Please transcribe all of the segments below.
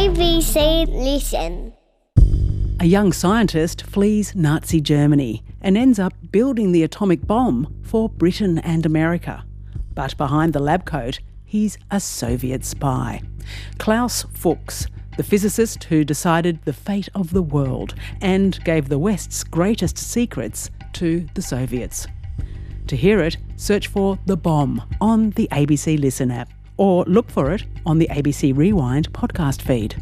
ABC Listen. A young scientist flees Nazi Germany and ends up building the atomic bomb for Britain and America. But behind the lab coat, he's a Soviet spy. Klaus Fuchs, the physicist who decided the fate of the world and gave the West's greatest secrets to the Soviets. To hear it, search for The Bomb on the ABC Listen app or look for it on the ABC Rewind podcast feed.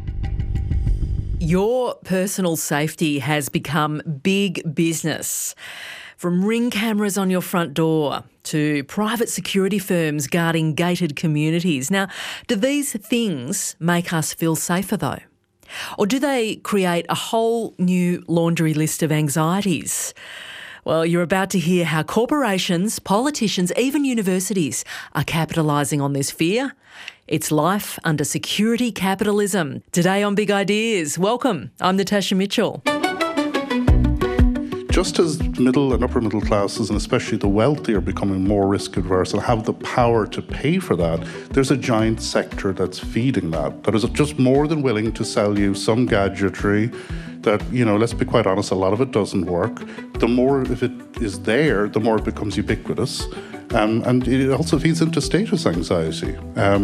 Your personal safety has become big business. From Ring cameras on your front door to private security firms guarding gated communities. Now, do these things make us feel safer though? Or do they create a whole new laundry list of anxieties? Well, you're about to hear how corporations, politicians, even universities are capitalising on this fear. It's life under security capitalism. Today on Big Ideas. Welcome. I'm Natasha Mitchell. Just as middle and upper middle classes, and especially the wealthy, are becoming more risk adverse and have the power to pay for that, there's a giant sector that's feeding that is just more than willing to sell you some gadgetry that, let's be quite honest, a lot of it doesn't work. The more if it is there, the more it becomes ubiquitous. And it also feeds into status anxiety.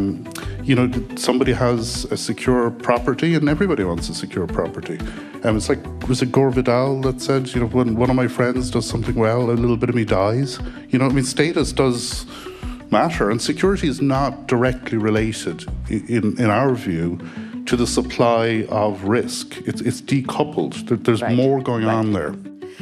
Somebody has a secure property and everybody wants a secure property. Was it Gore Vidal that said, when one of my friends does something well, a little bit of me dies? Status does matter, and security is not directly related, in our view, to the supply of risk. It's decoupled. There's more going on there.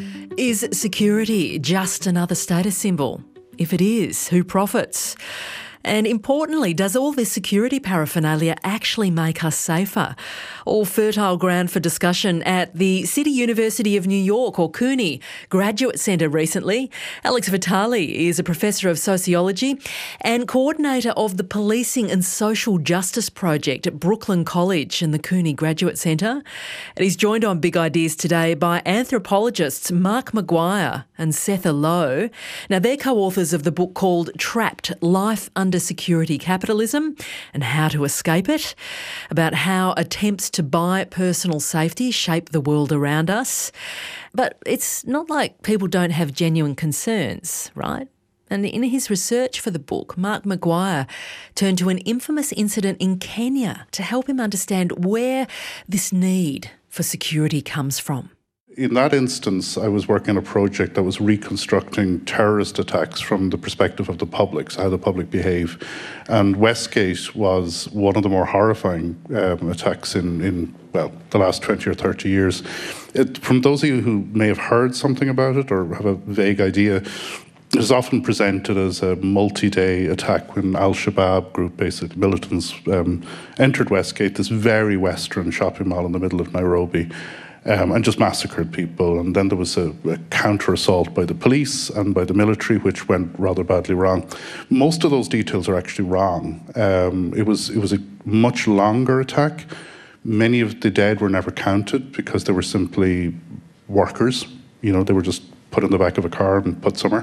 Is security just another status symbol? If it is, who profits? And importantly, does all this security paraphernalia actually make us safer? All fertile ground for discussion at the City University of New York, or CUNY, Graduate Centre recently. Alex Vitale is a professor of sociology and coordinator of the Policing and Social Justice Project at Brooklyn College and the CUNY Graduate Centre. And he's joined on Big Ideas today by anthropologists Mark Maguire and Setha Low. Now, they're co-authors of the book called Trapped: Life Under Security Capitalism and How to Escape It, about how attempts to buy personal safety shape the world around us. But it's not like people don't have genuine concerns, right? And in his research for the book, Mark Maguire turned to an infamous incident in Kenya to help him understand where this need for security comes from. In that instance, I was working on a project that was reconstructing terrorist attacks from the perspective of the public, so how the public behave. And Westgate was one of the more horrifying attacks in the last 20 or 30 years. From those of you who may have heard something about it or have a vague idea, it is often presented as a multi-day attack when Al-Shabaab group, basically militants, entered Westgate, this very Western shopping mall in the middle of Nairobi, and just massacred people. And then there was a counter-assault by the police and by the military, which went rather badly wrong. Most of those details are actually wrong. It was a much longer attack. Many of the dead were never counted because they were simply workers. They were just put in the back of a car and put somewhere.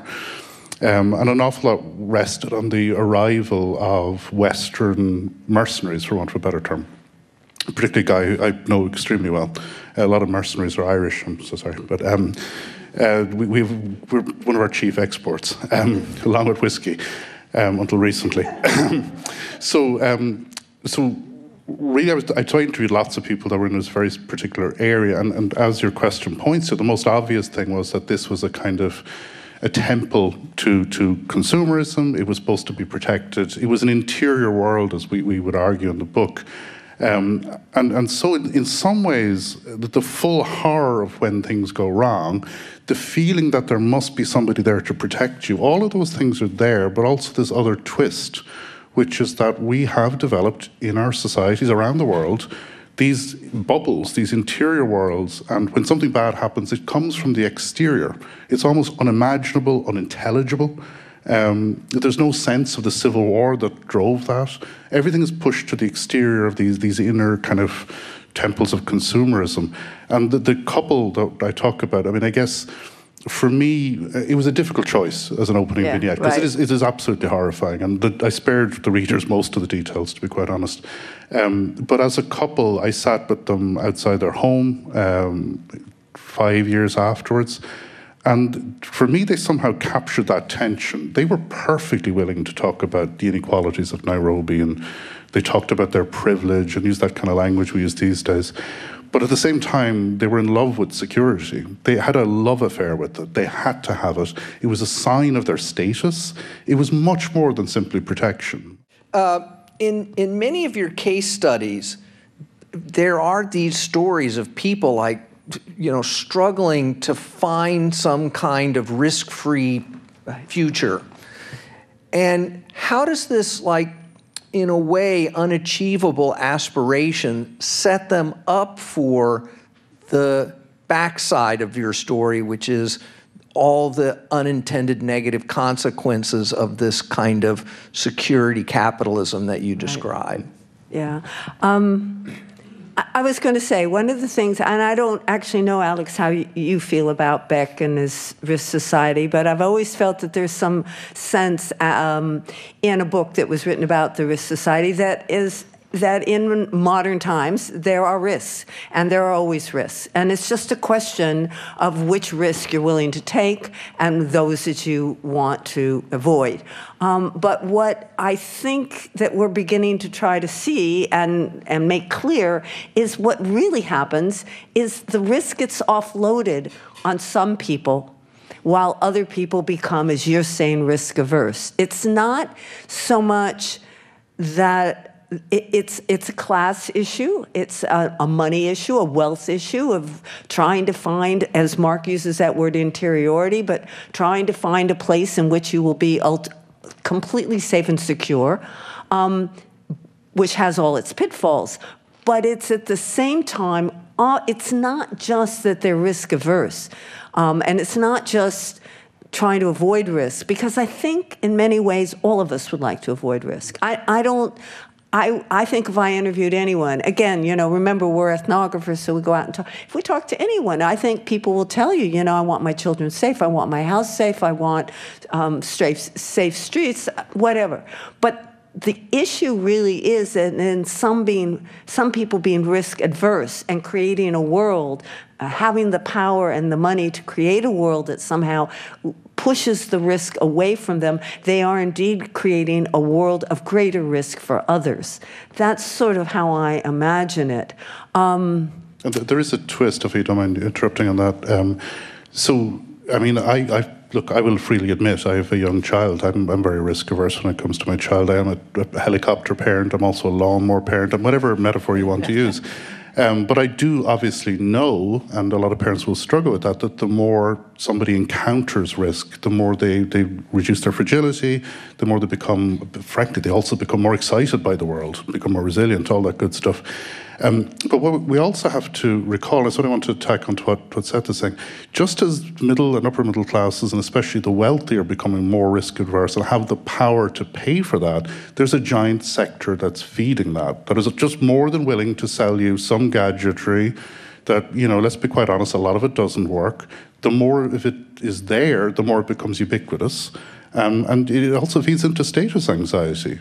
And an awful lot rested on the arrival of Western mercenaries, for want of a better term. Particularly a guy who I know extremely well. A lot of mercenaries are Irish, I'm so sorry. But we're one of our chief exports, along with whiskey, until recently. So really, I tried to interview lots of people that were in this very particular area, and as your question points to, the most obvious thing was that this was a kind of a temple to consumerism. It was supposed to be protected. It was an interior world, as we would argue in the book. And so in some ways, the full horror of when things go wrong, the feeling that there must be somebody there to protect you, all of those things are there, but also this other twist, which is that we have developed in our societies around the world these bubbles, these interior worlds, and when something bad happens, it comes from the exterior. It's almost unimaginable, unintelligible. There's no sense of the civil war that drove that. Everything is pushed to the exterior of these inner kind of temples of consumerism. And the couple that I talk about, I guess for me, it was a difficult choice as an opening vignette, because it is absolutely horrifying, and I spared the readers most of the details, to be quite honest. But as a couple, I sat with them outside their home 5 years afterwards, and for me, they somehow captured that tension. They were perfectly willing to talk about the inequalities of Nairobi, and they talked about their privilege and used that kind of language we use these days. But at the same time, they were in love with security. They had a love affair with it. They had to have it. It was a sign of their status. It was much more than simply protection. In many of your case studies, there are these stories of people like, struggling to find some kind of risk-free future. And how does this, in a way, unachievable aspiration set them up for the backside of your story, which is all the unintended negative consequences of this kind of security capitalism that you describe? Yeah. I was going to say, one of the things, and I don't actually know, Alex, how you feel about Beck and his Risk Society, but I've always felt that there's some sense in a book that was written about the Risk Society that in modern times, there are risks, and there are always risks. And it's just a question of which risk you're willing to take and those that you want to avoid. But what I think that we're beginning to try to see and make clear is what really happens is the risk gets offloaded on some people while other people become, as you're saying, risk averse. It's not so much that it's a class issue, it's a money issue, a wealth issue of trying to find, as Mark uses that word, interiority, but trying to find a place in which you will be completely safe and secure, which has all its pitfalls. But it's at the same time, it's not just that they're risk averse, and it's not just trying to avoid risk, because I think in many ways all of us would like to avoid risk. I think if I interviewed anyone, again, remember we're ethnographers, so we go out and talk. If we talk to anyone, I think people will tell you, I want my children safe, I want my house safe, I want safe streets, whatever. But the issue really is, and some people being risk adverse and creating a world, having the power and the money to create a world that somehow pushes the risk away from them, they are indeed creating a world of greater risk for others. That's sort of how I imagine it. And there is a twist, if you don't mind interrupting on that. Look, I will freely admit I have a young child. I'm very risk averse when it comes to my child. I am a helicopter parent. I'm also a lawnmower parent, and whatever metaphor you want to use. But I do obviously know, and a lot of parents will struggle with that the more somebody encounters risk, the more they reduce their fragility, the more they become, frankly, they also become more excited by the world, become more resilient, all that good stuff. But what we also have to recall, and that's what I want to tack onto what Seth is saying, just as middle and upper middle classes, and especially the wealthy, are becoming more risk adverse and have the power to pay for that, there's a giant sector that's feeding that is just more than willing to sell you some gadgetry that, let's be quite honest, a lot of it doesn't work. The more if it is there, the more it becomes ubiquitous. And it also feeds into status anxiety.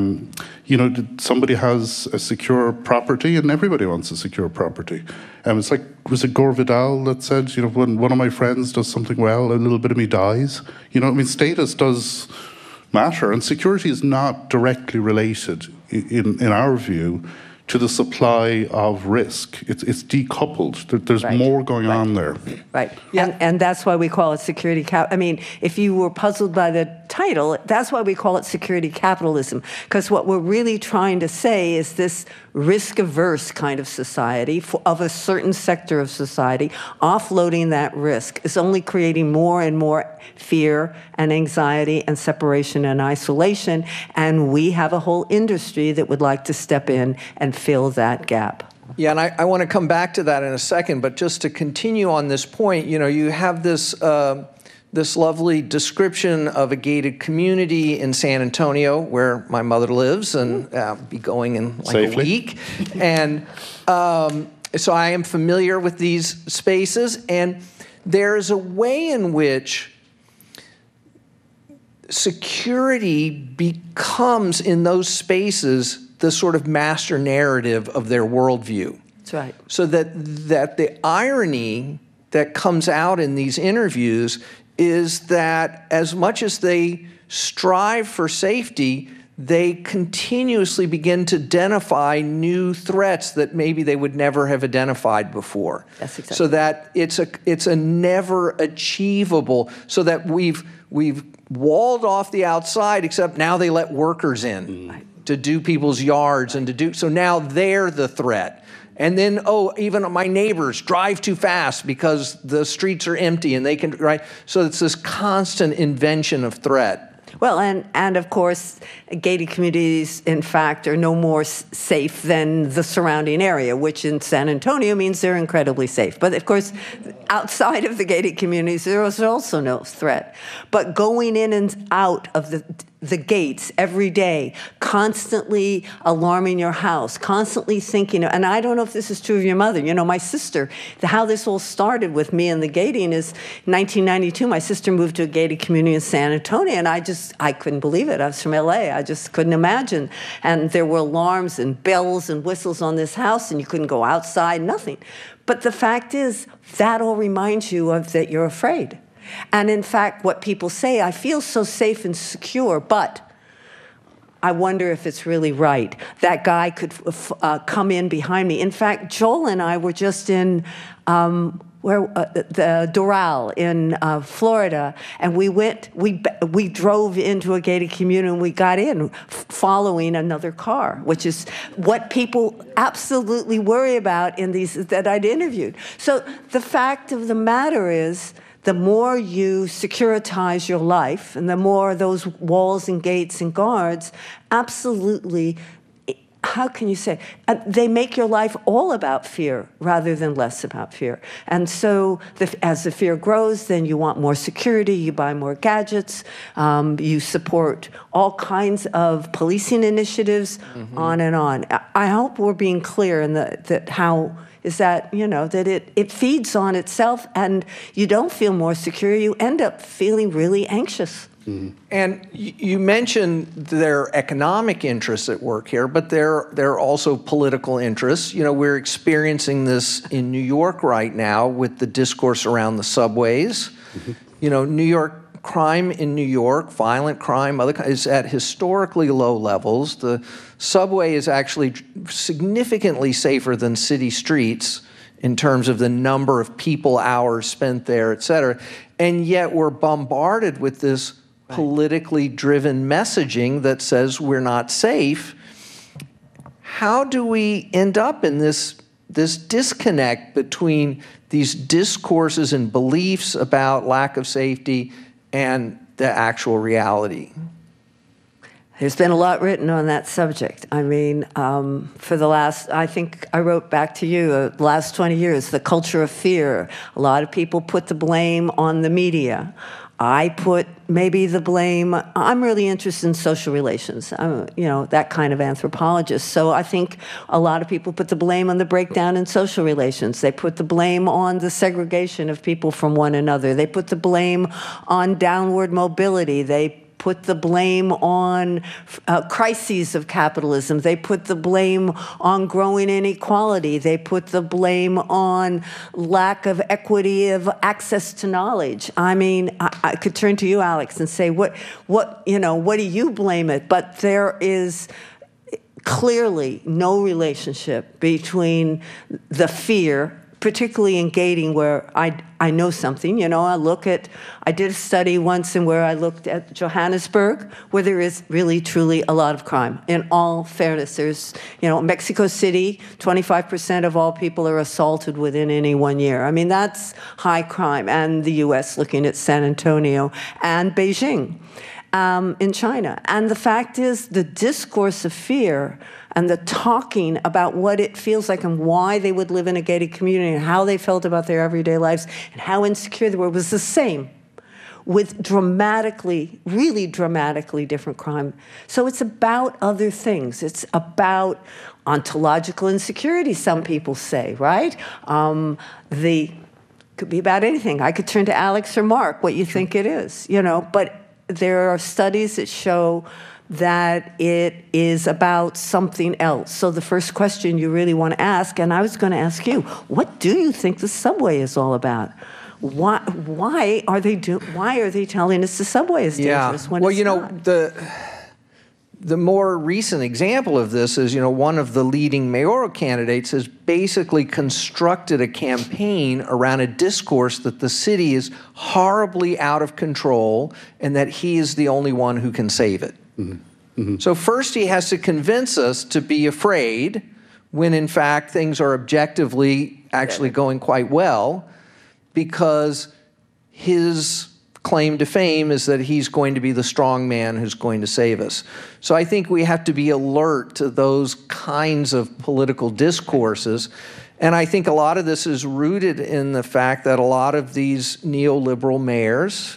Somebody has a secure property and everybody wants a secure property. It's like, was it Gore Vidal that said, when one of my friends does something well, a little bit of me dies? Status does matter, and security is not directly related, in our view, to the supply of risk. It's decoupled. There's more going on there. Right. Yeah. And that's why we call it security if you were puzzled by the title, that's why we call it security capitalism. Because what we're really trying to say is this risk-averse kind of society of a certain sector of society, offloading that risk is only creating more and more fear and anxiety and separation and isolation. And we have a whole industry that would like to step in and fill that gap. Yeah, and I want to come back to that in a second, but just to continue on this point, you have this lovely description of a gated community in San Antonio, where my mother lives, and be going in Safely. A week. And so I am familiar with these spaces, and there is a way in which security becomes, in those spaces, the sort of master narrative of their worldview. That's right. So that the irony that comes out in these interviews is that as much as they strive for safety, they continuously begin to identify new threats that maybe they would never have identified before. That's exactly. So that it's a never achievable, so that we've walled off the outside, except now they let workers in to do people's yards and to do, so now they're the threat. And then, oh, even my neighbors drive too fast because the streets are empty and they can, right? So it's this constant invention of threat. Well, and of course, gated communities, in fact, are no more safe than the surrounding area, which in San Antonio means they're incredibly safe. But of course, outside of the gated communities, there is also no threat. But going in and out of the gates every day, constantly alarming your house, constantly thinking, and I don't know if this is true of your mother. You know, my sister, how this all started with me and the gating is 1992, my sister moved to a gated community in San Antonio, and I couldn't believe it. I was from LA. I just couldn't imagine. And there were alarms and bells and whistles on this house, and you couldn't go outside, nothing. But the fact is, that all reminds you of that you're afraid. And in fact, what people say, I feel so safe and secure, but I wonder if it's really right. That guy could come in behind me. In fact, Joel and I were just in the Doral in Florida, and we drove into a gated community and we got in following another car, which is what people absolutely worry about in these that I'd interviewed. So the fact of the matter is, the more you securitize your life and the more those walls and gates and guards, absolutely, how can you say, they make your life all about fear rather than less about fear. And so as the fear grows, then you want more security, you buy more gadgets, you support all kinds of policing initiatives, on and on. I hope we're being clear in that how is that, you know, that it feeds on itself and you don't feel more secure, you end up feeling really anxious. And you mentioned there are economic interests at work here, but there are also political interests. You know, we're experiencing this in New York right now with the discourse around the subways. You know, New York crime in New York, violent crime, is at historically low levels. The subway is actually significantly safer than city streets in terms of the number of people hours spent there, et cetera. And yet we're bombarded with this politically driven messaging that says we're not safe. How do we end up in this disconnect between these discourses and beliefs about lack of safety and the actual reality? There's been a lot written on that subject. I mean, for the last, I think I wrote back to you, the last 20 years, the culture of fear. A lot of people put the blame on the media. I put maybe the blame, I'm really interested in social relations. I'm, you know, that kind of anthropologist. So I think a lot of people put the blame on the breakdown in social relations. They put the blame on the segregation of people from one another. They put the blame on downward mobility. They put the blame on crises of capitalism. They put the blame on growing inequality. They put the blame on lack of equity of access to knowledge. I mean, I could turn to you, Alex, and say, what do you blame it? But there is clearly no relationship between the fear, particularly in gating, where I know something. You know, I did a study once in where I looked at Johannesburg, where there is really, truly a lot of crime. In all fairness, there's, you know, Mexico City, 25% of all people are assaulted within any 1 year. I mean, that's high crime. And the U.S., looking at San Antonio and Beijing in China. And the fact is, the discourse of fear and the talking about what it feels like and why they would live in a gated community and how they felt about their everyday lives and how insecure they were was the same, with really dramatically different crime. So it's about other things. It's about ontological insecurity, some people say, right? The Could be about anything. I could turn to Alex or Mark, what you think it is, but there are studies that show that it is about something else. So the first question you really want to ask, and I was going to ask you, what do you think the subway is all about? Why are they telling us the subway is dangerous when it's not? The more recent example of this is, one of the leading mayoral candidates has basically constructed a campaign around a discourse that the city is horribly out of control and that he is the only one who can save it. Mm-hmm. Mm-hmm. So first he has to convince us to be afraid when in fact things are objectively actually going quite well, because his claim to fame is that he's going to be the strong man who's going to save us. So I think we have to be alert to those kinds of political discourses. And I think a lot of this is rooted in the fact that a lot of these neoliberal mayors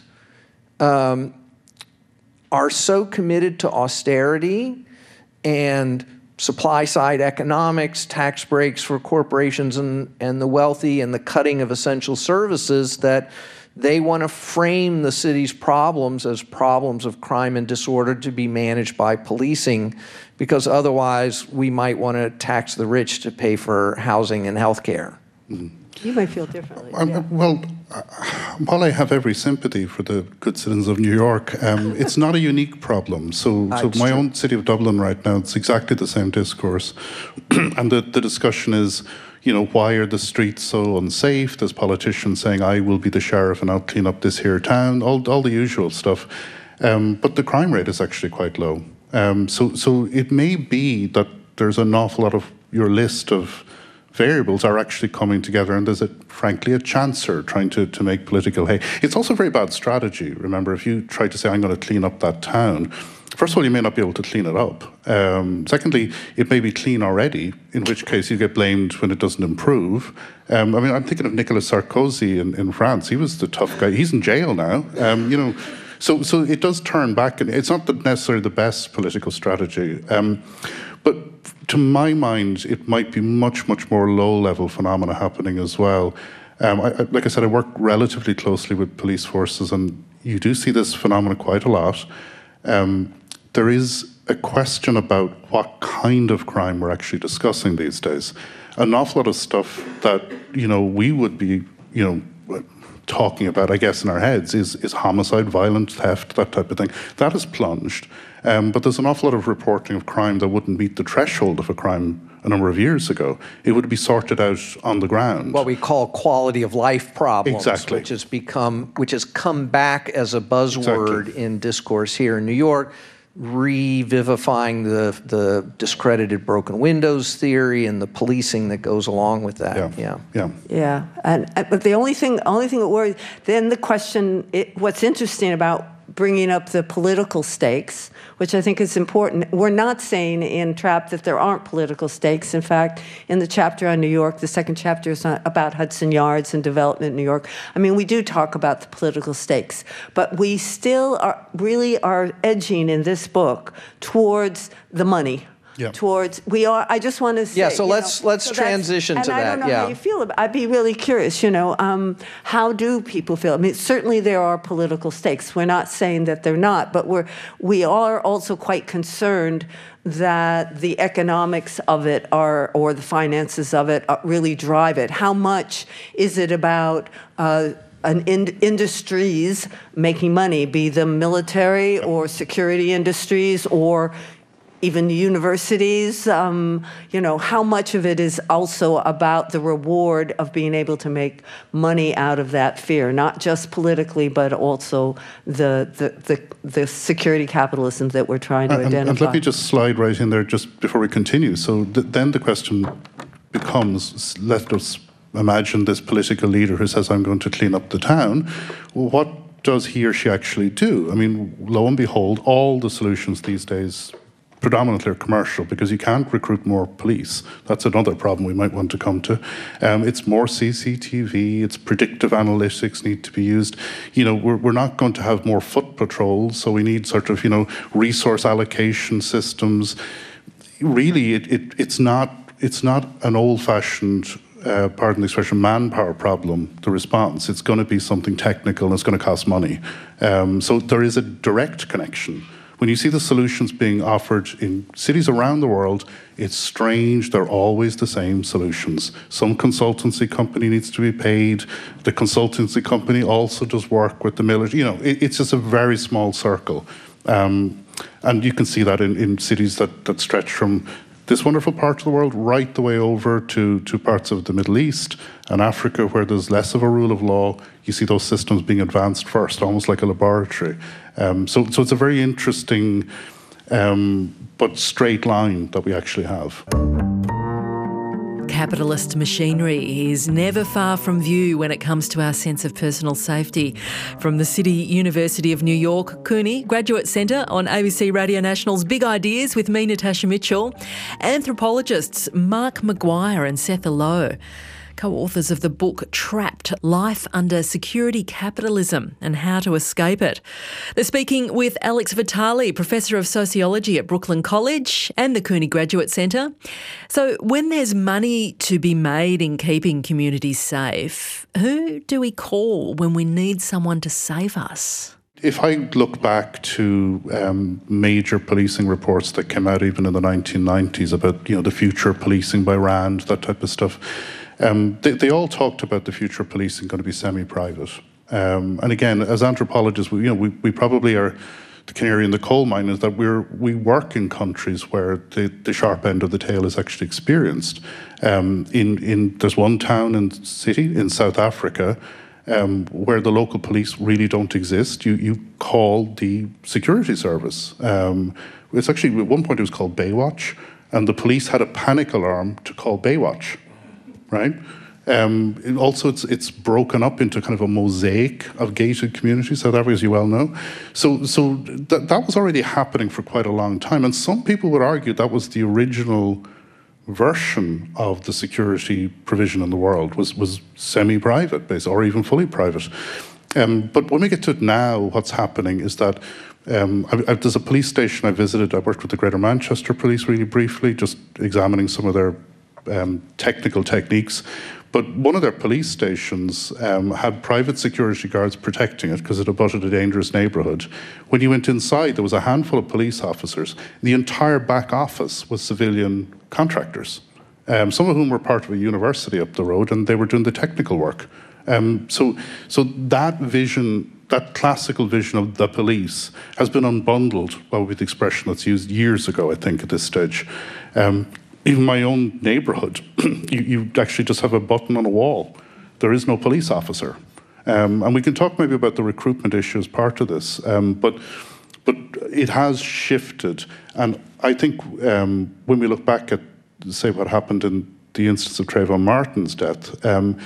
are so committed to austerity and supply-side economics, tax breaks for corporations and the wealthy, and the cutting of essential services, that they want to frame the city's problems as problems of crime and disorder to be managed by policing, because otherwise we might want to tax the rich to pay for housing and health care. Mm-hmm. You might feel differently. Well, while I have every sympathy for the good citizens of New York, it's not a unique problem. So my own city of Dublin right now, it's exactly the same discourse. And the discussion is, why are the streets so unsafe? There's politicians saying, I will be the sheriff and I'll clean up this here town, all the usual stuff. But the crime rate is actually quite low. So it may be that there's an awful lot of your list of variables are actually coming together, and there's frankly a chancer trying to make political hay. It's also very bad strategy. Remember, if you try to say, I'm going to clean up that town, first of all, you may not be able to clean it up. Secondly, it may be clean already, in which case you get blamed when it doesn't improve. I'm thinking of Nicolas Sarkozy in France. He was the tough guy. He's in jail now. So it does turn back, and it's not necessarily the best political strategy. But to my mind, it might be much, much more low-level phenomena happening as well. Like I said, I work relatively closely with police forces, and you do see this phenomenon quite a lot. There is a question about what kind of crime we're actually discussing these days. An awful lot of stuff that, we would be, talking about, I guess, in our heads is homicide, violent theft, that type of thing. That has plunged. But there's an awful lot of reporting of crime that wouldn't meet the threshold of a crime a number of years ago. It would be sorted out on the ground. What we call quality of life problems, exactly. which has come back as a buzzword in discourse here in New York, revivifying the discredited broken windows theory and the policing that goes along with that. Yeah. But the only thing that worries, then the question, what's interesting about bringing up the political stakes, which I think is important. We're not saying in TRAP that there aren't political stakes. In fact, in the chapter on New York, the second chapter is about Hudson Yards and development in New York. we do talk about the political stakes, but we still are edging in this book towards the money. Yeah. I just want to say. Yeah, so let's transition to that. And I don't know how you feel about it. I'd be really curious, how do people feel? Certainly there are political stakes. We're not saying that they're not, but we are also quite concerned that the economics of it or the finances of it really drive it. How much is it about industries making money, be them military or security industries or even the universities, how much of it is also about the reward of being able to make money out of that fear, not just politically, but also the security capitalism that we're trying to identify. And let me just slide right in there just before we continue. So then the question becomes, let us imagine this political leader who says, I'm going to clean up the town. Well, what does he or she actually do? Lo and behold, all the solutions these days predominantly are commercial, because you can't recruit more police. That's another problem we might want to come to. It's more CCTV, it's predictive analytics need to be used. We're not going to have more foot patrols, so we need sort of, resource allocation systems. Really, it's not an old-fashioned pardon the expression, manpower problem, the response. It's going to be something technical and it's going to cost money. So there is a direct connection. When you see the solutions being offered in cities around the world, it's strange, they're always the same solutions. Some consultancy company needs to be paid. The consultancy company also does work with the military. You know, it's just a very small circle. And you can see that in cities that stretch from this wonderful part of the world right the way over to parts of the Middle East and Africa where there's less of a rule of law. You see those systems being advanced first, almost like a laboratory. So it's a very interesting but straight line that we actually have. Capitalist machinery is never far from view when it comes to our sense of personal safety. From the City University of New York, Cooney Graduate Centre on ABC Radio National's Big Ideas with me, Natasha Mitchell. Anthropologists Mark Maguire and Setha Low, co-authors of the book Trapped: Life Under Security Capitalism and How to Escape It. They're speaking with Alex Vitale, Professor of Sociology at Brooklyn College and the Cooney Graduate Centre. So when there's money to be made in keeping communities safe, who do we call when we need someone to save us? If I look back to major policing reports that came out even in the 1990s about, the future of policing by RAND, that type of stuff, they all talked about the future of policing going to be semi-private. And again, as anthropologists, we probably are the canary in the coal mine, is that we work in countries where the sharp end of the tail is actually experienced. There's one town and city in South Africa where the local police really don't exist. You call the security service. It's actually, at one point it was called Baywatch, and the police had a panic alarm to call Baywatch. Right? Also, it's broken up into kind of a mosaic of gated communities, South Africa, as you well know. So that was already happening for quite a long time. And some people would argue that was the original version of the security provision in the world, was semi-private, basically, or even fully private. But when we get to it now, what's happening is that there's a police station I visited. I worked with the Greater Manchester Police really briefly, just examining some of their technical techniques, but one of their police stations had private security guards protecting it because it abutted a dangerous neighbourhood. When you went inside, there was a handful of police officers. The entire back office was civilian contractors, some of whom were part of a university up the road, and they were doing the technical work. So that vision, that classical vision of the police, has been unbundled, with the expression that's used years ago, I think, at this stage. Even my own neighbourhood, you actually just have a button on a wall. There is no police officer. And we can talk maybe about the recruitment issue as part of this, but it has shifted. And I think when we look back at, say, what happened in the instance of Trayvon Martin's death,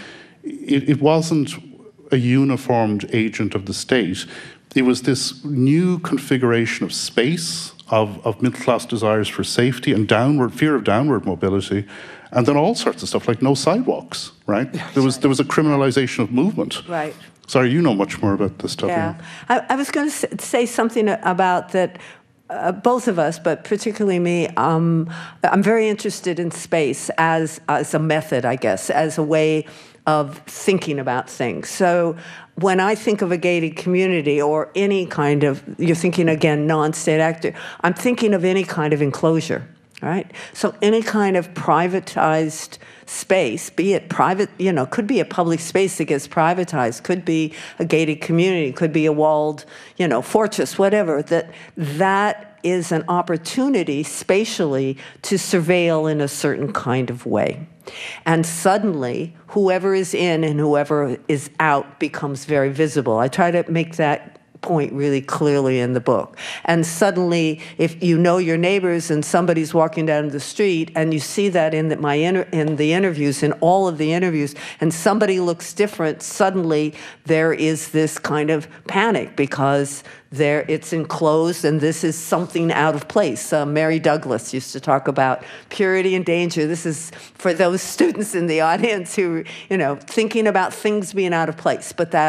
it wasn't a uniformed agent of the state. It was this new configuration of space, of middle-class desires for safety and fear of downward mobility, and then all sorts of stuff like no sidewalks, right? Yeah, there was a criminalization of movement. Right. Sorry, you know much more about this stuff. Yeah, I was going to say something about that. Both of us, but particularly me, I'm very interested in space as a method, I guess, as a way of thinking about things. So when I think of a gated community or any kind of, you're thinking again, non-state actor, I'm thinking of any kind of enclosure, right? So any kind of privatized space, be it private, could be a public space that gets privatized, could be a gated community, could be a walled, fortress, whatever, that is an opportunity spatially to surveil in a certain kind of way. And suddenly, whoever is in and whoever is out becomes very visible. I try to make that point really clearly in the book. And suddenly, if you know your neighbors and somebody's walking down the street and you see that in the interviews, in all of the interviews, and somebody looks different, suddenly there is this kind of panic because it's enclosed and this is something out of place. Mary Douglas used to talk about purity and danger. This is for those students in the audience who, thinking about things being out of place, but that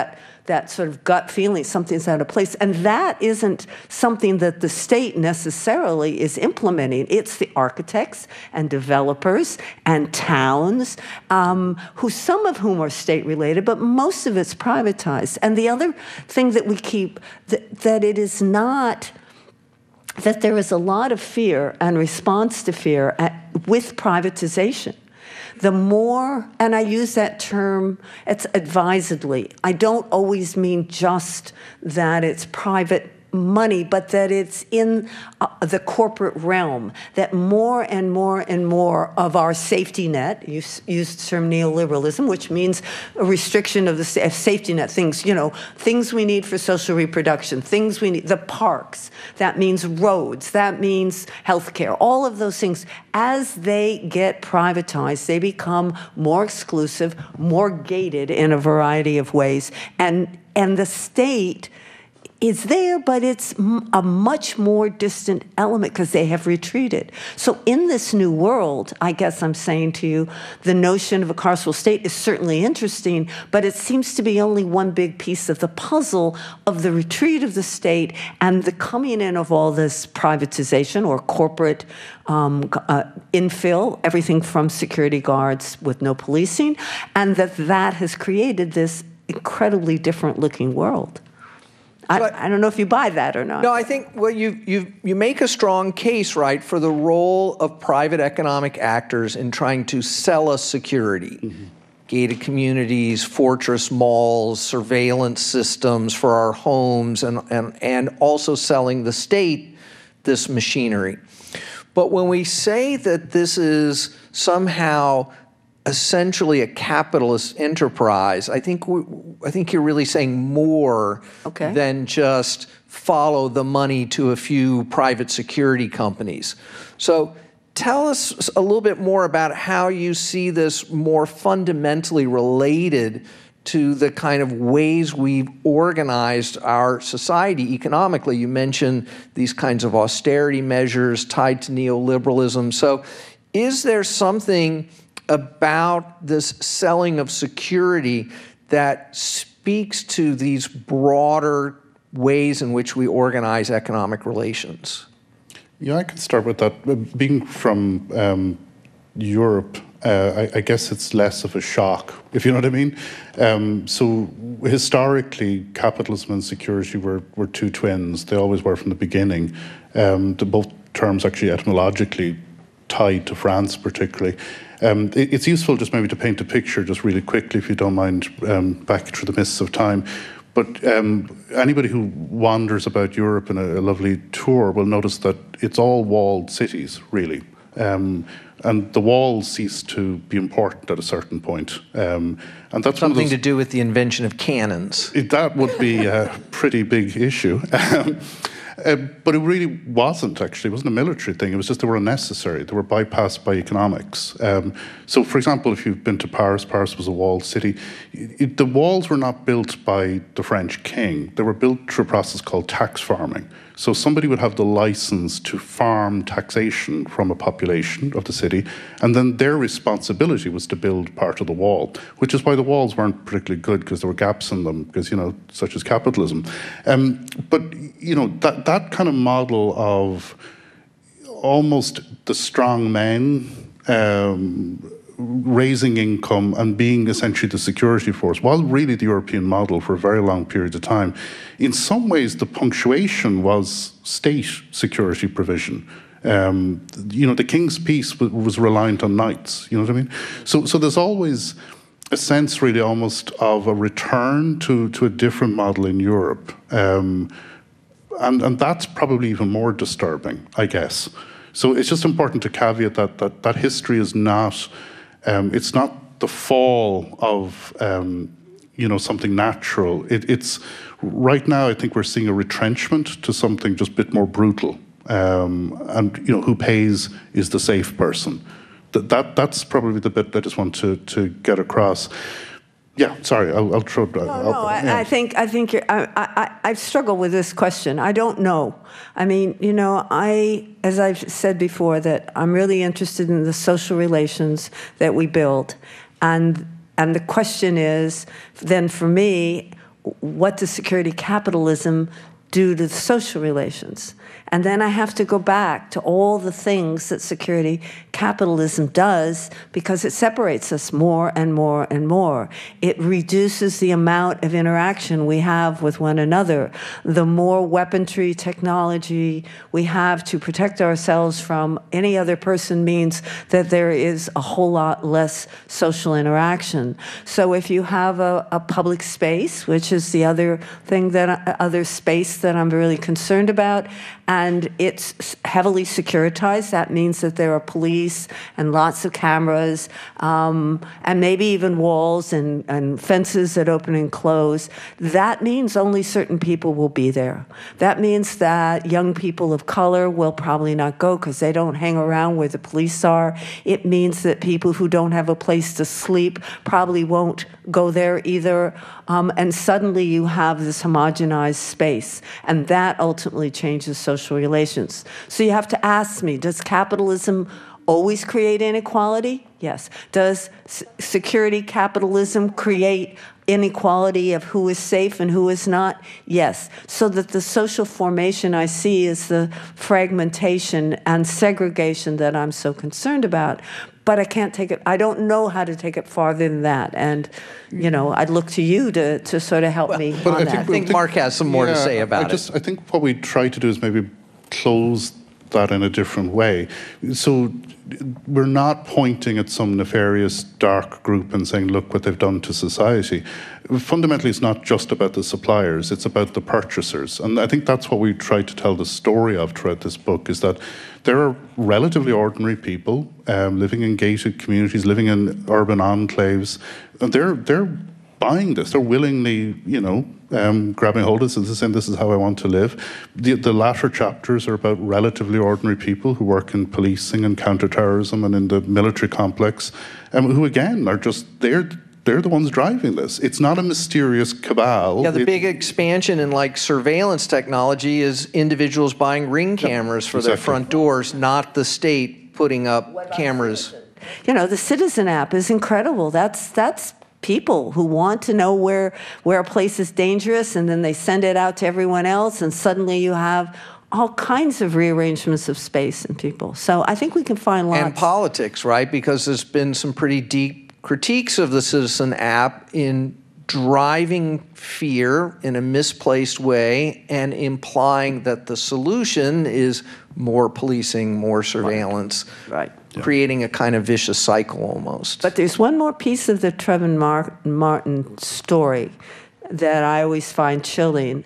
that sort of gut feeling something's out of place. And that isn't something that the state necessarily is implementing. It's the architects and developers and towns, who some of whom are state-related, but most of it's privatized. And the other thing that we keep, that it is not, that there is a lot of fear and response to fear with privatization. The more, and I use that term, it's advisedly. I don't always mean just that it's private money, but that it's in the corporate realm, that more and more and more of our safety net, you used the term neoliberalism, which means a restriction of the safety net, things, things we need for social reproduction, things we need, the parks, that means roads, that means healthcare, all of those things. As they get privatized, they become more exclusive, more gated in a variety of ways, and the state is there, but it's a much more distant element because they have retreated. So in this new world, I guess I'm saying to you, the notion of a carceral state is certainly interesting, but it seems to be only one big piece of the puzzle of the retreat of the state and the coming in of all this privatization or corporate infill, everything from security guards with no policing, and that has created this incredibly different looking world. I don't know if you buy that or not. No, I think, well, you make a strong case, right, for the role of private economic actors in trying to sell us security. Gated communities, fortress malls, surveillance systems for our homes, and also selling the state this machinery. But when we say that this is somehow essentially a capitalist enterprise, I think you're really saying more than just follow the money to a few private security companies. So tell us a little bit more about how you see this more fundamentally related to the kind of ways we've organized our society economically. You mentioned these kinds of austerity measures tied to neoliberalism. So is there something about this selling of security that speaks to these broader ways in which we organize economic relations? Yeah, I can start with that. Being from Europe, I guess it's less of a shock, if you know what I mean. So historically, capitalism and security were two twins. They always were from the beginning. Both terms actually etymologically tied to France particularly. It's useful just maybe to paint a picture just really quickly, if you don't mind, back through the mists of time. But anybody who wanders about Europe in a lovely tour will notice that it's all walled cities, really. And the walls cease to be important at a certain point. And that's something to do with the invention of cannons. That would be a pretty big issue. But it really wasn't, actually. It wasn't a military thing. It was just they were unnecessary. They were bypassed by economics. So, for example, if you've been to Paris, Paris was a walled city. The walls were not built by the French king. They were built through a process called tax farming. So somebody would have the license to farm taxation from a population of the city, and then their responsibility was to build part of the wall, which is why the walls weren't particularly good, because there were gaps in them, because, such as capitalism. But, that kind of model of almost the strong men raising income and being essentially the security force was really the European model for a very long period of time. In some ways, the punctuation was state security provision. The King's Peace was reliant on knights, you know what I mean? So there's always a sense really almost of a return to a different model in Europe. And that's probably even more disturbing, I guess. So it's just important to caveat that history is not, it's not the fall of, something natural. It's right now, I think we're seeing a retrenchment to something just a bit more brutal. And who pays is the safe person. That's probably the bit I just want to get across. Yeah, sorry, I'll throw it. I think I've struggled with this question. I don't know. I mean, as I've said before, that I'm really interested in the social relations that we build, and the question is then for me, what does security capitalism do to the social relations? And then I have to go back to all the things that security capitalism does, because it separates us more and more and more. It reduces the amount of interaction we have with one another. The more weaponry technology we have to protect ourselves from any other person means that there is a whole lot less social interaction. So if you have a public space, which is the other thing other space that I'm really concerned about, and it's heavily securitized. That means that there are police and lots of cameras, and maybe even walls and fences that open and close. That means only certain people will be there. That means that young people of color will probably not go because they don't hang around where the police are. It means that people who don't have a place to sleep probably won't go there either. And suddenly you have this homogenized space, and that ultimately changes social relations. So you have to ask me, does capitalism always create inequality? Yes. Does security capitalism create inequality of who is safe and who is not? Yes. So that the social formation I see is the fragmentation and segregation that I'm so concerned about. But I can't take it, I don't know how to take it farther than that. And, you know, I'd look to you to sort of help me on that. I think Mark has some more to say about it. I think what we try to do is maybe close that in a different way. So we're not pointing at some nefarious dark group and saying, look what they've done to society. Fundamentally, it's not just about the suppliers, it's about the purchasers. And I think that's what we try to tell the story of throughout this book, is that there are relatively ordinary people living in gated communities, living in urban enclaves, and they're buying this. They're willingly, you know, grabbing hold of this and saying, this is how I want to live. The latter chapters are about relatively ordinary people who work in policing and counterterrorism and in the military complex, who again are just, they're the ones driving this. It's not a mysterious cabal. Yeah, the big expansion in like surveillance technology is individuals buying Ring cameras for their front doors, not the state putting up cameras. You know, the Citizen app is incredible. That's people who want to know where a place is dangerous, and then they send it out to everyone else, and suddenly you have all kinds of rearrangements of space and people. So I think we can find lots. And politics, right? Because there's been some pretty deep critiques of the Citizen app in driving fear in a misplaced way and implying that the solution is more policing, more surveillance, right. Creating a kind of vicious cycle almost. But there's one more piece of the Trayvon Martin story that I always find chilling.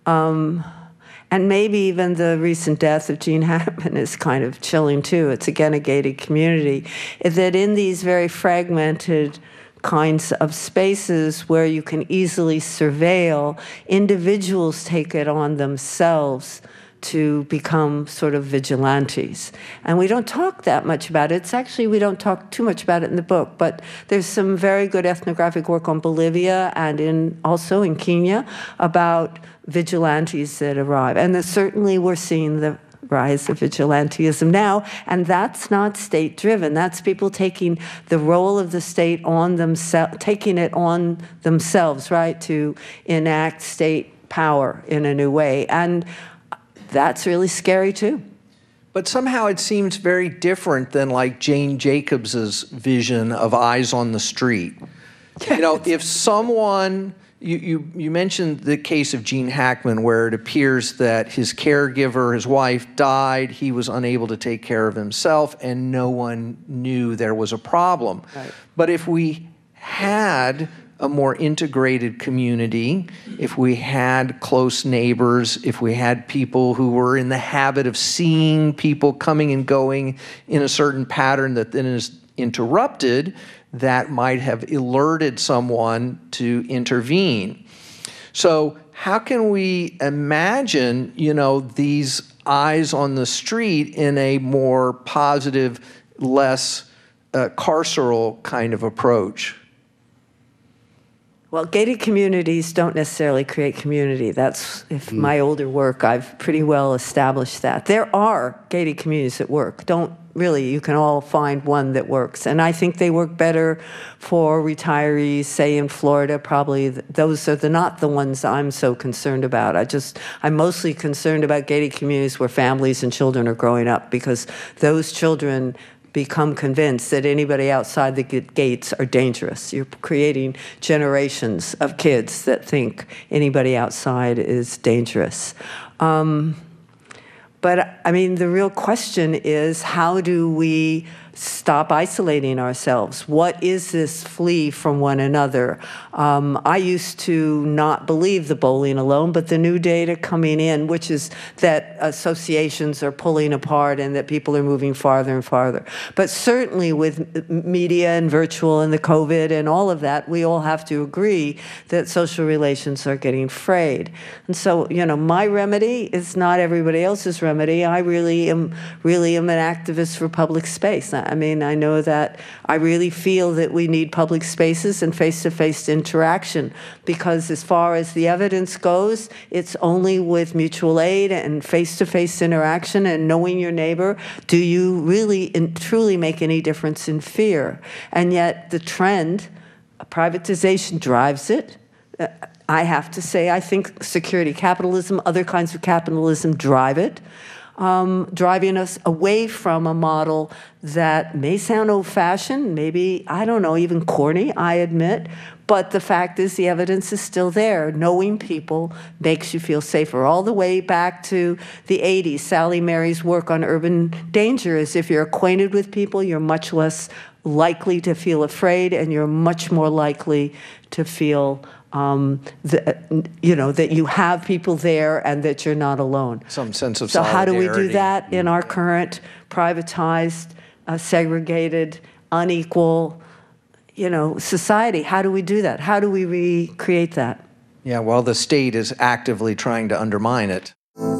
And maybe even the recent death of Gene Hackman is kind of chilling too. It's again a gated community. Is that in these very fragmented kinds of spaces where you can easily surveil, individuals take it on themselves to become sort of vigilantes. And we don't talk that much about it. It's actually, we don't talk too much about it in the book, but there's some very good ethnographic work on Bolivia and also in Kenya about vigilantes that arrive. And certainly we're seeing the rise of vigilantism now, and that's not state-driven. That's people taking the role of the state on themselves, taking it on themselves, right, to enact state power in a new way. And that's really scary too. But somehow it seems very different than like Jane Jacobs's vision of eyes on the street. You know, if someone, you mentioned the case of Gene Hackman, where it appears that his caregiver, his wife, died, he was unable to take care of himself, and no one knew there was a problem. Right. But if we had a more integrated community, if we had close neighbors, if we had people who were in the habit of seeing people coming and going in a certain pattern that then is interrupted, that might have alerted someone to intervene. So how can we imagine, you know, these eyes on the street in a more positive, less carceral kind of approach? Well, gated communities don't necessarily create community. That's, if my older work, I've pretty well established that. There are gated communities that work. You can all find one that works. And I think they work better for retirees, say in Florida, probably. Those are not the ones I'm so concerned about. I'm mostly concerned about gated communities where families and children are growing up, because those children become convinced that anybody outside the gates are dangerous. You're creating generations of kids that think anybody outside is dangerous. But I mean, the real question is, how do we stop isolating ourselves? What is this flee from one another? I used to not believe the bowling alone, but the new data coming in, which is that associations are pulling apart and that people are moving farther and farther. But certainly with media and virtual and the COVID and all of that, we all have to agree that social relations are getting frayed. And so, my remedy is not everybody else's remedy. I really am an activist for public space. I mean, I know that I really feel that we need public spaces and face-to-face interaction, because as far as the evidence goes, it's only with mutual aid and face-to-face interaction and knowing your neighbor do you really and truly make any difference in fear. And yet the trend, privatization drives it. I have to say, I think security capitalism, other kinds of capitalism drive it. Driving us away from a model that may sound old-fashioned, maybe, I don't know, even corny, I admit, but the fact is the evidence is still there. Knowing people makes you feel safer. All the way back to the 80s, Sally Mary's work on urban danger is, if you're acquainted with people, you're much less likely to feel afraid, and you're much more likely to feel that you have people there and that you're not alone. Some sense of solidarity. So how do we do that in our current privatized, segregated, unequal, society? How do we do that? How do we recreate that? Yeah, well, the state is actively trying to undermine it.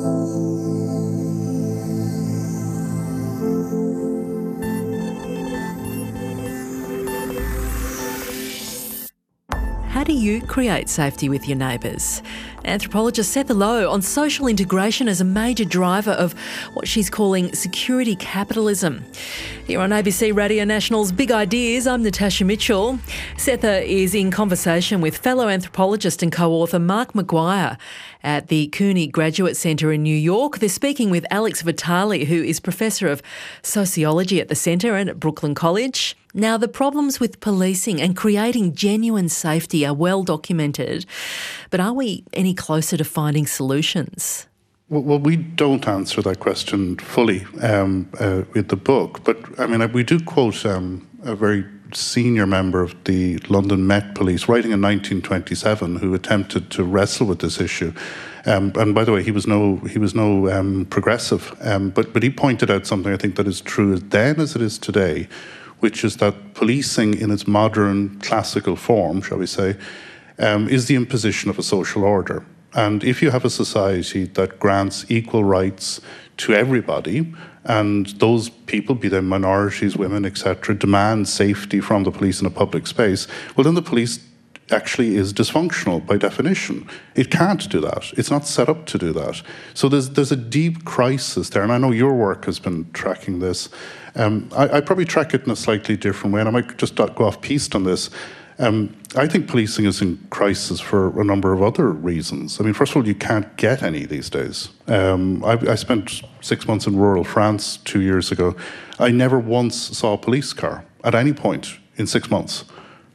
How do you create safety with your neighbours? Anthropologist Setha Low on social integration as a major driver of what she's calling security capitalism. Here on ABC Radio National's Big Ideas, I'm Natasha Mitchell. Setha is in conversation with fellow anthropologist and co-author Mark Maguire at the CUNY Graduate Centre in New York. They're speaking with Alex Vitale, who is Professor of Sociology at the Centre and at Brooklyn College. Now, the problems with policing and creating genuine safety are well documented, but are we any closer to finding solutions? Well, we don't answer that question fully with the book, but I mean, we do quote a very senior member of the London Met Police, writing in 1927, who attempted to wrestle with this issue. And by the way, he was no progressive, but he pointed out something I think that is true then as it is today, which is that policing in its modern classical form, shall we say, is the imposition of a social order. And if you have a society that grants equal rights to everybody, and those people, be they minorities, women, etc., demand safety from the police in a public space, well, then the police actually is dysfunctional by definition. It can't do that. It's not set up to do that. So there's a deep crisis there, and I know your work has been tracking this. I probably track it in a slightly different way, and I might just go off-piste on this. I think policing is in crisis for a number of other reasons. I mean, first of all, you can't get any these days. I spent 6 months in rural France 2 years ago. I never once saw a police car at any point in 6 months.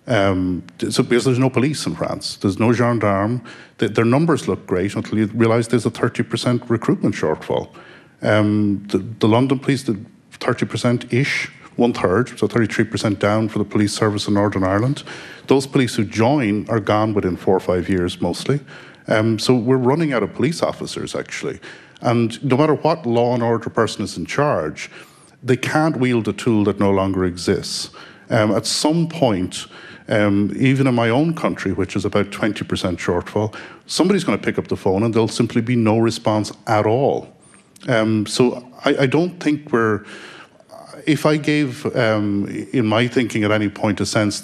So because there's no police in France, there's no gendarme. Their numbers look great until you realise there's a 30% recruitment shortfall. The London police did 30%-ish, 1/3, so 33% down for the police service in Northern Ireland. Those police who join are gone within 4 or 5 years mostly. So we're running out of police officers, actually. And no matter what law and order person is in charge, they can't wield a tool that no longer exists. At some point, even in my own country, which is about 20% shortfall, somebody's going to pick up the phone and there'll simply be no response at all. So I don't think if I gave, in my thinking at any point, a sense that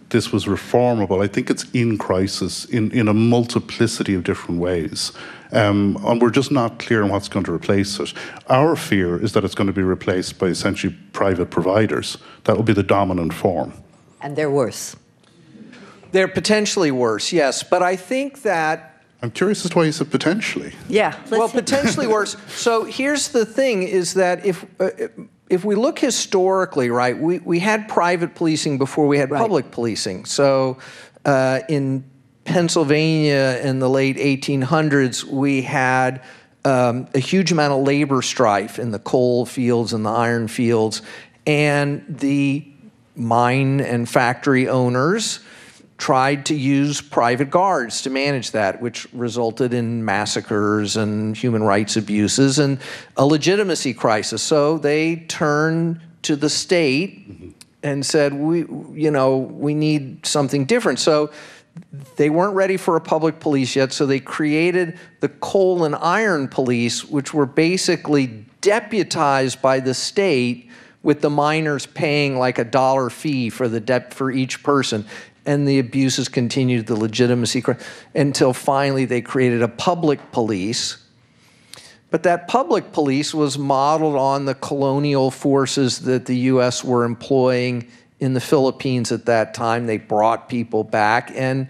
this was reformable. I think it's in crisis in a multiplicity of different ways. And we're just not clear on what's going to replace it. Our fear is that it's going to be replaced by essentially private providers. That will be the dominant form. And they're worse. They're potentially worse, yes. But I think that... I'm curious as to why you said potentially. Yeah. Well, potentially worse. So here's the thing, is that if we look historically, right, we had private policing before we had public policing. So in Pennsylvania in the late 1800s, we had a huge amount of labor strife in the coal fields and the iron fields, and the mine and factory owners tried to use private guards to manage that, which resulted in massacres and human rights abuses and a legitimacy crisis. So they turned to the state and said, we need something different. So they weren't ready for a public police yet, so they created the coal and iron police, which were basically deputized by the state, with the miners paying like $1 fee for each person. And the abuses continued, the legitimacy, until finally they created a public police. But that public police was modeled on the colonial forces that the U.S. were employing in the Philippines at that time. They brought people back, and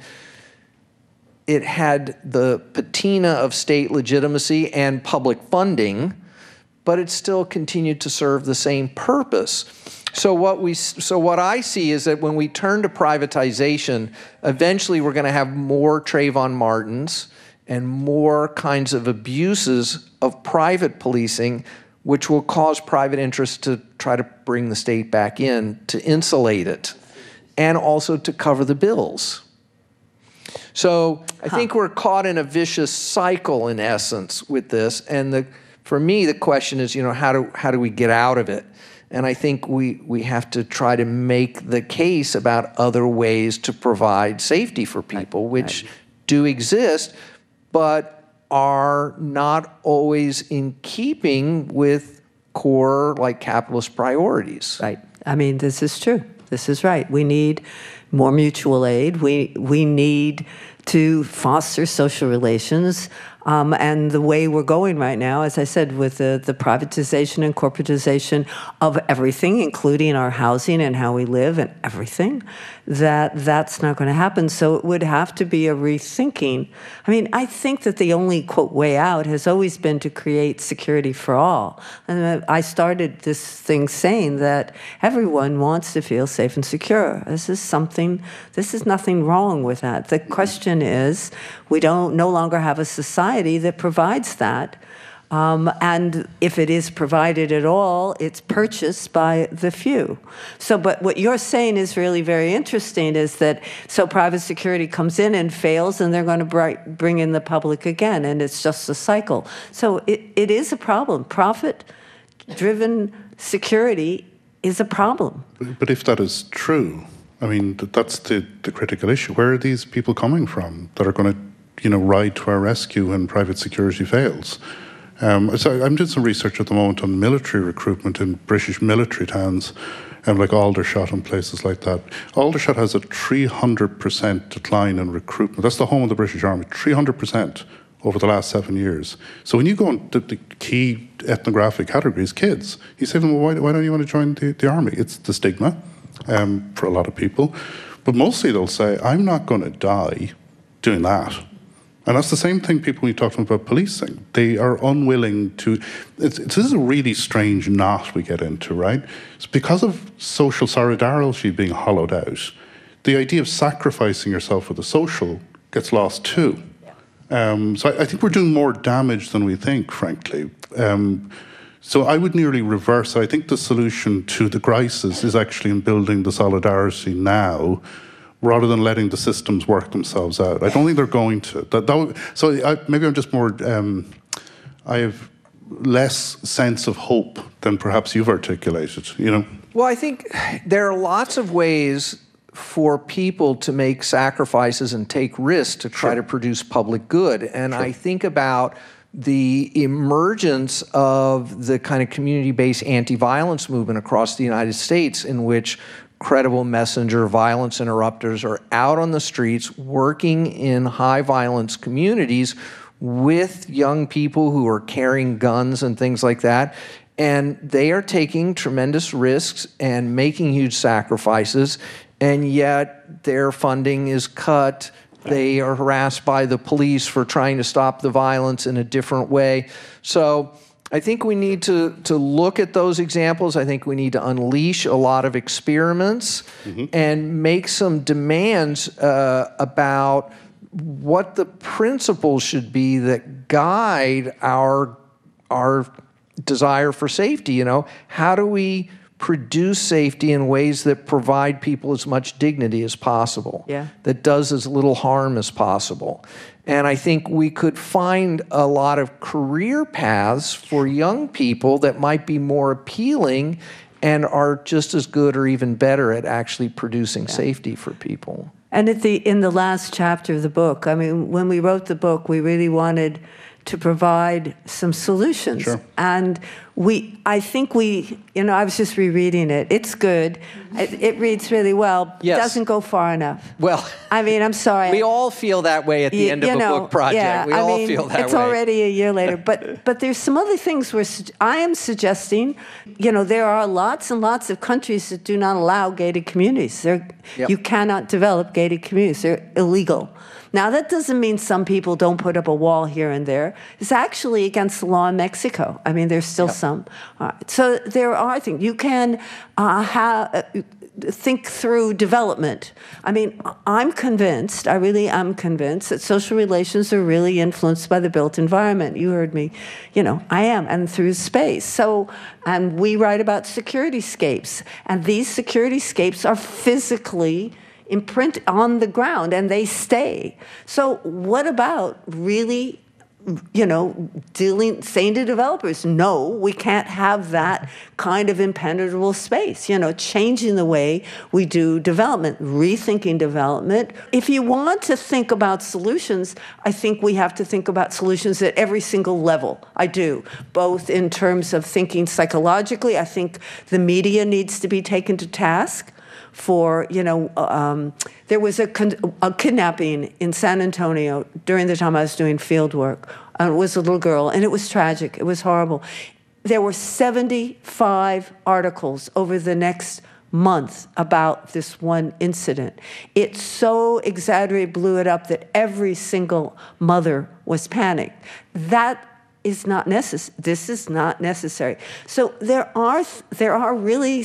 it had the patina of state legitimacy and public funding, but it still continued to serve the same purpose. So what I see is that when we turn to privatization, eventually we're going to have more Trayvon Martins and more kinds of abuses of private policing, which will cause private interests to try to bring the state back in, to insulate it, and also to cover the bills. So I think we're caught in a vicious cycle, in essence, with this. And for me, the question is, how do we get out of it? And I think we have to try to make the case about other ways to provide safety for people, which do exist, but are not always in keeping with core, like, capitalist priorities. Right. I mean, this is true. This is right. We need more mutual aid. We need to foster social relations. And the way we're going right now, as I said, with the privatization and corporatization of everything, including our housing and how we live and everything, that's not going to happen. So it would have to be a rethinking. I mean, I think that the only, quote, way out has always been to create security for all. And I started this thing saying that everyone wants to feel safe and secure. This is nothing wrong with that. The question is, we no longer have a society that provides that. And if it is provided at all, it's purchased by the few. So, but what you're saying is really very interesting, is that so private security comes in and fails, and they're going to bring in the public again, and it's just a cycle. So it is a problem. Profit-driven security is a problem. But if that is true, I mean, that's the critical issue. Where are these people coming from that are going to, ride to our rescue when private security fails? So I'm doing some research at the moment on military recruitment in British military towns, like Aldershot and places like that. Aldershot has a 300% decline in recruitment. That's the home of the British Army, 300% over the last 7 years. So when you go into the key ethnographic categories, kids, you say to them, well, why don't you want to join the army? It's the stigma for a lot of people. But mostly they'll say, I'm not going to die doing that. And that's the same thing people, when you talk to them about policing, they are unwilling to, this is a really strange knot we get into, right? It's because of social solidarity being hollowed out, the idea of sacrificing yourself for the social gets lost too. So I think we're doing more damage than we think, frankly. So I would nearly reverse. I think the solution to the crisis is actually in building the solidarity now, rather than letting the systems work themselves out. I don't think they're going to. Maybe I'm just more, I have less sense of hope than perhaps you've articulated, Well, I think there are lots of ways for people to make sacrifices and take risks to try to produce public good. And I think about the emergence of the kind of community-based anti-violence movement across the United States, in which credible messenger violence interrupters are out on the streets working in high violence communities with young people who are carrying guns and things like that. And they are taking tremendous risks and making huge sacrifices, and yet their funding is cut. They are harassed by the police for trying to stop the violence in a different way. So I think we need to look at those examples. I think we need to unleash a lot of experiments and make some demands about what the principles should be that guide our desire for safety. You know, how do we produce safety in ways that provide people as much dignity as possible, that does as little harm as possible? And I think we could find a lot of career paths for young people that might be more appealing and are just as good or even better at actually producing safety for people. And in the last chapter of the book, I mean, when we wrote the book, we really wanted to provide some solutions. Sure. And I think I was just rereading it. It's good. It reads really well. Yes. It doesn't go far enough. Well, I mean, I'm sorry. we all feel that way at the end of a book project. Yeah, we all feel that way. It's already a year later. But there's some other things where I am suggesting, there are lots and lots of countries that do not allow gated communities. You cannot develop gated communities. They're illegal. Now, that doesn't mean some people don't put up a wall here and there. It's actually against the law in Mexico. I mean, there's still some. So there are things. You can think through development. I mean, I'm convinced, I really am convinced, that social relations are really influenced by the built environment. You heard me. I am, and through space. So, and we write about security-scapes, and these security-scapes are physically imprint on the ground, and they stay. So what about really, saying to developers, no, we can't have that kind of impenetrable space, changing the way we do development, rethinking development. If you want to think about solutions, I think we have to think about solutions at every single level. I do, both in terms of thinking psychologically. I think the media needs to be taken to task for, there was a kidnapping in San Antonio during the time I was doing field work. It was a little girl, and it was tragic. It was horrible. There were 75 articles over the next month about this one incident. It so exaggerated, blew it up, that every single mother was panicked. That is not necessary. This is not necessary. So there are really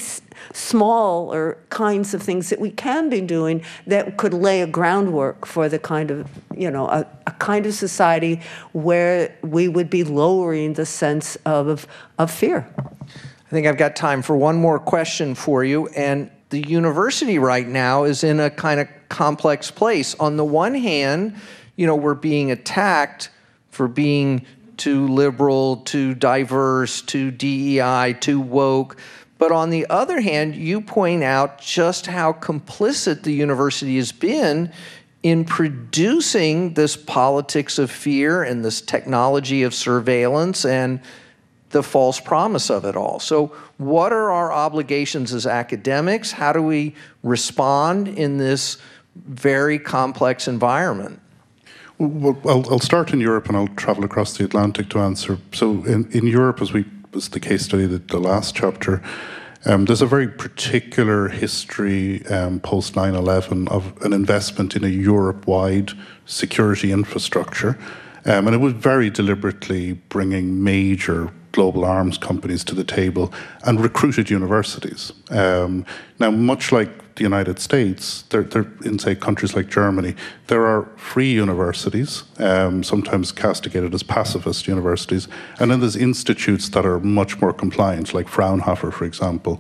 smaller kinds of things that we can be doing that could lay a groundwork for the kind of, a kind of society where we would be lowering the sense of fear. I think I've got time for one more question for you. And the university right now is in a kind of complex place. On the one hand, we're being attacked for being too liberal, too diverse, too DEI, too woke. But on the other hand, you point out just how complicit the university has been in producing this politics of fear and this technology of surveillance and the false promise of it all. So what are our obligations as academics? How do we respond in this very complex environment? Well, I'll start in Europe and I'll travel across the Atlantic to answer. So in Europe, as the case study, the last chapter, there's a very particular history post 9/11 of an investment in a Europe-wide security infrastructure. And it was very deliberately bringing major global arms companies to the table and recruited universities. Now, much like the United States, they're in, say, countries like Germany, there are free universities, sometimes castigated as pacifist universities, and then there's institutes that are much more compliant, like Fraunhofer, for example,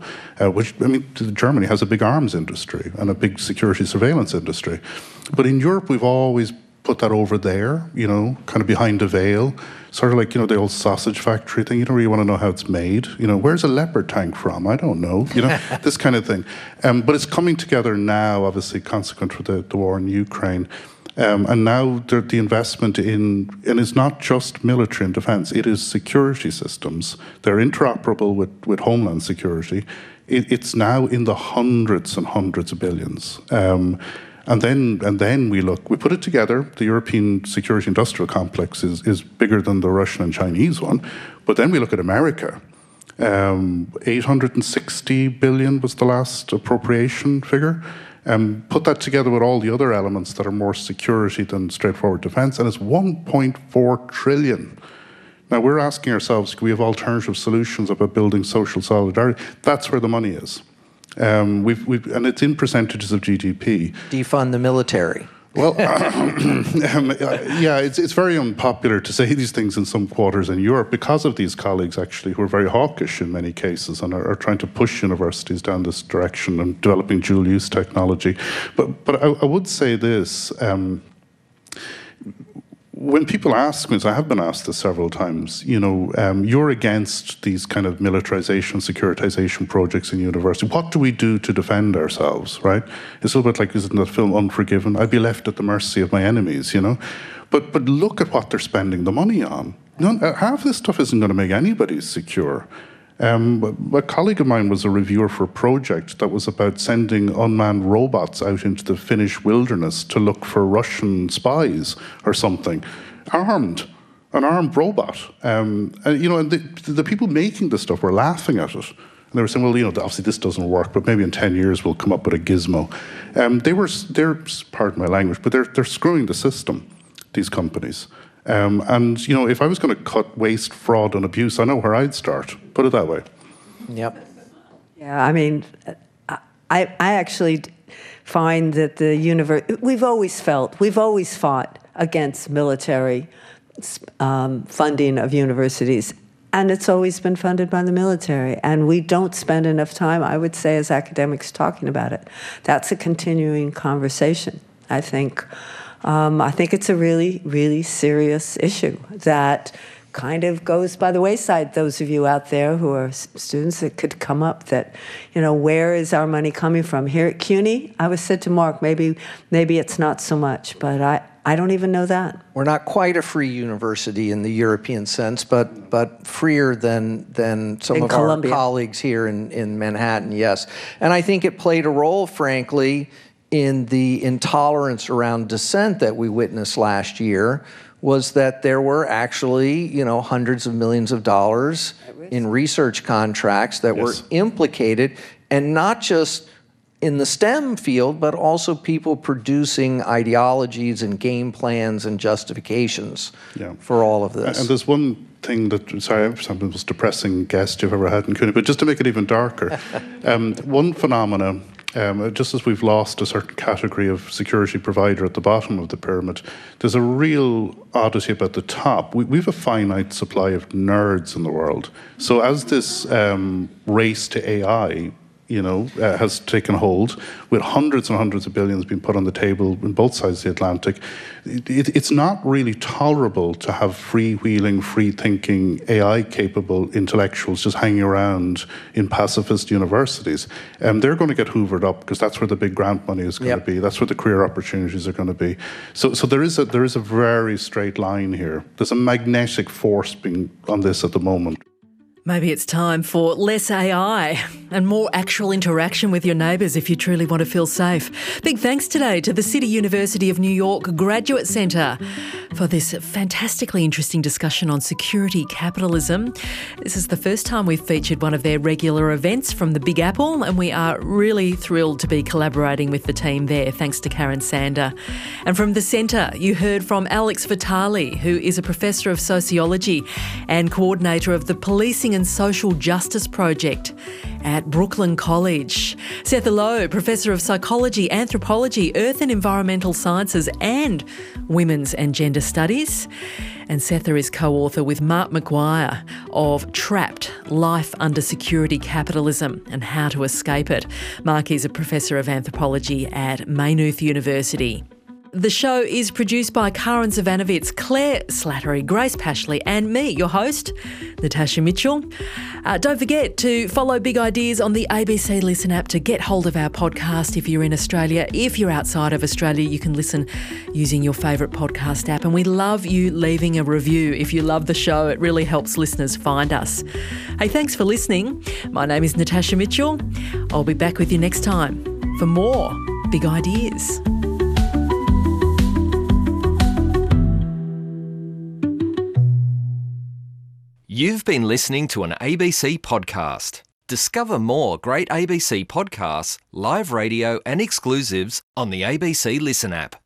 Germany has a big arms industry and a big security surveillance industry. But in Europe, we've always put that over there, kind of behind a veil, sort of like, the old sausage factory thing. You don't really want to know how it's made. Where's a Leopard tank from? I don't know, this kind of thing. But it's coming together now, obviously, consequent with the war in Ukraine. And now the investment and it's not just military and defense, it is security systems. They're interoperable with Homeland Security. It's now in the hundreds and hundreds of billions. And then we put it together. The European security industrial complex is bigger than the Russian and Chinese one. But then we look at America. 860 billion was the last appropriation figure. Put that together with all the other elements that are more security than straightforward defense, and it's 1.4 trillion. Now, we're asking ourselves, can we have alternative solutions about building social solidarity? That's where the money is. And it's in percentages of GDP. Defund the military. Well, yeah, it's very unpopular to say these things in some quarters in Europe because of these colleagues, actually, who are very hawkish in many cases and are trying to push universities down this direction and developing dual-use technology. But I would say this. When people ask me, so I have been asked this several times, you're against these kind of militarization, securitization projects in university. What do we do to defend ourselves, right? It's a little bit like, isn't that film Unforgiven? I'd be left at the mercy of my enemies, But look at what they're spending the money on. Half this stuff isn't going to make anybody secure. A colleague of mine was a reviewer for a project that was about sending unmanned robots out into the Finnish wilderness to look for Russian spies or something, an armed robot. And the people making this stuff were laughing at it. And they were saying, well, obviously this doesn't work, but maybe in 10 years we'll come up with a gizmo. They're pardon my language, but they're screwing the system, these companies. And if I was going to cut waste, fraud, and abuse, I know where I'd start. Put it that way. Yep. Yeah, I mean, I actually find that we've always fought against military funding of universities, and it's always been funded by the military. And we don't spend enough time, I would say, as academics talking about it. That's a continuing conversation, I think. I think it's a really, really serious issue that kind of goes by the wayside. Those of you out there who are students, that could come up that, where is our money coming from? Here at CUNY, I was said to Mark, maybe it's not so much, but I don't even know that. We're not quite a free university in the European sense, but freer than some of Columbia. Our colleagues here in Manhattan, yes. And I think it played a role, frankly, in the intolerance around dissent that we witnessed last year, was that there were actually, hundreds of millions of dollars in research contracts that were implicated, and not just in the STEM field, but also people producing ideologies and game plans and justifications for all of this. And there's one thing I'm the most depressing guest you've ever had in CUNY, but just to make it even darker, one phenomenon. Just as we've lost a certain category of security provider at the bottom of the pyramid, there's a real oddity about the top. We've a finite supply of nerds in the world. So as this race to AI, has taken hold, with hundreds and hundreds of billions being put on the table on both sides of the Atlantic, it's not really tolerable to have freewheeling, free-thinking, AI-capable intellectuals just hanging around in pacifist universities. They're going to get hoovered up because that's where the big grant money is going to be. That's where the career opportunities are going to be. So there is a very straight line here. There's a magnetic force being on this at the moment. Maybe it's time for less AI and more actual interaction with your neighbours if you truly want to feel safe. Big thanks today to the City University of New York Graduate Centre for this fantastically interesting discussion on security capitalism. This is the first time we've featured one of their regular events from the Big Apple, and we are really thrilled to be collaborating with the team there. Thanks to Karen Sander. And from the centre, you heard from Alex Vitale, who is a professor of sociology and coordinator of the Policing and Social Justice Project at Brooklyn College. Setha Lowe, Professor of Psychology, Anthropology, Earth and Environmental Sciences and Women's and Gender Studies. And Setha is co-author with Mark McGuire of Trapped: Life Under Security Capitalism and How to Escape It. Mark is a Professor of Anthropology at Maynooth University. The show is produced by Karin Zavanovitz, Claire Slattery, Grace Pashley and me, your host, Natasha Mitchell. Don't forget to follow Big Ideas on the ABC Listen app to get hold of our podcast if you're in Australia. If you're outside of Australia, you can listen using your favourite podcast app. And we love you leaving a review if you love the show. It really helps listeners find us. Hey, thanks for listening. My name is Natasha Mitchell. I'll be back with you next time for more Big Ideas. You've been listening to an ABC podcast. Discover more great ABC podcasts, live radio and exclusives on the ABC Listen app.